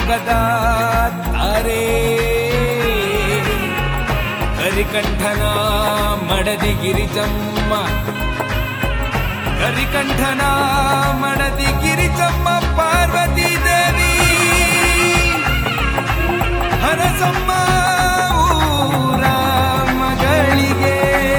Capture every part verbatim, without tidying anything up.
ಮೊಗದ ತಾರೆ ಕರಿಕಂಠನ ಮಡದಿ ಗಿರಿಜಮ್ಮ ಕರಿಕಂಠನ ಮಡದಿ ಗಿರಿಜಮ್ಮ ಪಾರ್ವತಿ ದೇವಿ ಹರಸಮ್ಮ ಊರ ಮಗಳಿಗೆ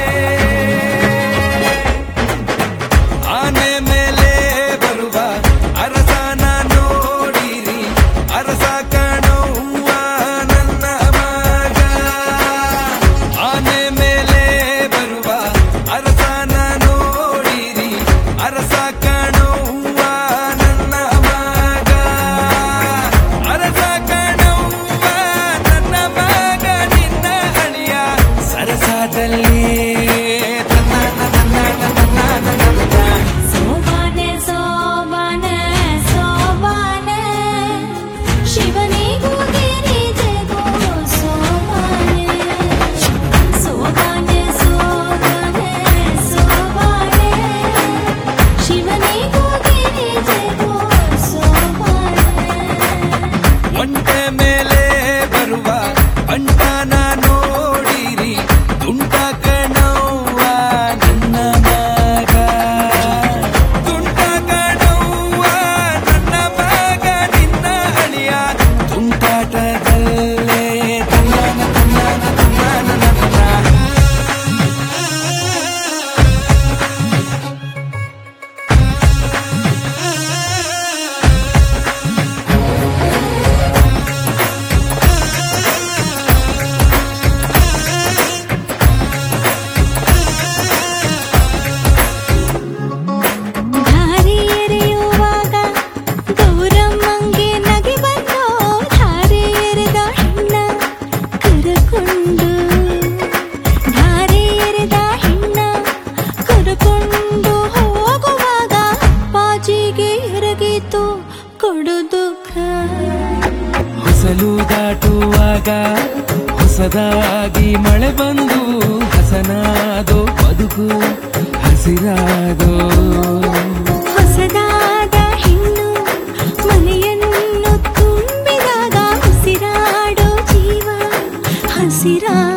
ಆನೆ ಮೇಲೆ ಬರುವ ಅರಸನ ನೋಡಿರಿ ಅರಸ ಕಣವ್ವ ನನ್ನ ಮಗ ಆನೆ ಮೇಲೆ ಬರುವ ಅರಸನ ನೋಡಿರಿ ಅರಸ ಕಣವ್ವ ನನ್ನ ಮಗ ಅರಸ ಕಣವ್ವ ನನ್ನ ಮಗ ನಿನ್ನ ಅಳಿಯ ಸರಸದಲ್ಲಿ ಒಂಟೆ ಮೇಲೆ ಬರುವ ಅಂಟನ ನೋಡಿರಿ ತುಂಟ ಕಣವ್ವ ನನ್ನ ಮಗ ತುಂಟ ಕಣವ್ವ ನನ್ನ ಮಗ ನಿನ್ನ ಅಳಿಯ ತುಂಟಾಟದಲ್ಲೇ ತನ್ನನ ತನ್ನನ ತನ್ನನ ನನ್ನ ಹೊಸಲು ದಾಟುವಾಗ ಹೊಸದಾಗಿ ಮಳೆ ಬಂದು ಹಸನಾದೋ ಬದುಕು ಹಸಿರಾದೋ ಹೊಸದಾದ ಹೆಣ್ಣು ಮನೆಯನ್ನು ತುಂಬಿದಾಗ ಹಸಿರಾಡೋ ಜೀವ ಹಸಿರಾ